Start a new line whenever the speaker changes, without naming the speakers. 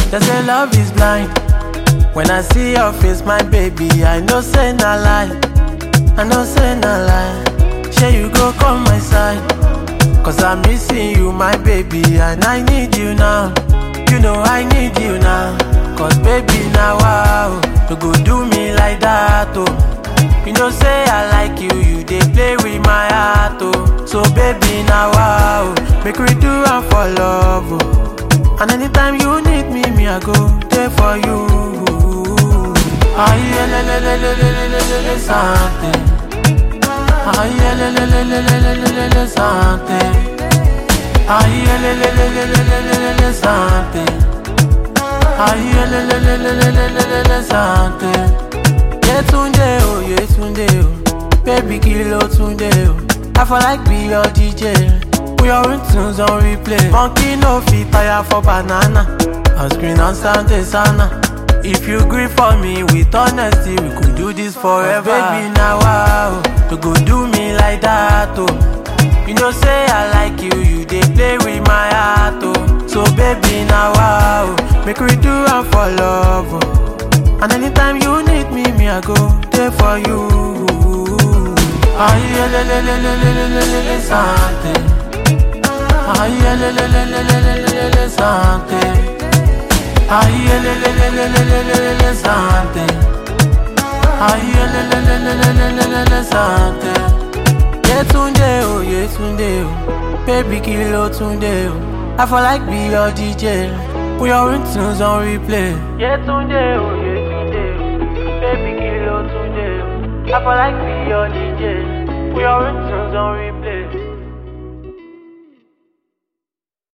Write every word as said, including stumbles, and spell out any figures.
They say love is blind. When I see your face, my baby, I know say na lie. I know say na lie. Shey you go come my side, cause I'm missing you, my baby, and I need you now. You know I need you now. Cause baby now wow, you go do me like that oh. You know say I like you, you dey play with my heart oh. So baby now wow, make we do am for love oh. And anytime you need me, me I go there for you. Aye le le le le le le le le something. Aye le le le le le le le le something. Aye le le le le le le le le something. Aye le le le le le le le le something. Yetunde oh, yetunde oh, baby kilo tunde oh. I feel like be your D J. We your tunes on replay. Monkey no fit tire for banana. On screen on Sunday sana. If you agree for me with honesty, we could do this forever. Oh, baby now wow, you go do me like that oh. You know say I like you, you dey play with my heart oh. So baby now wow, make we do am for love oh. And anytime you need me, me I go there for you. Aye le le le le le le le le something. Aye le le le le le le le le something. Aye le le le le le le le le something. Aye le le le le le le le le something. Yetunde oh, yetunde oh, baby kilo tunde oh. I feel like be your D J. We your tunes on replay. Yetunde oh, yetunde oh, baby kilo tunde oh. I feel like be your D J. We your tunes on replay.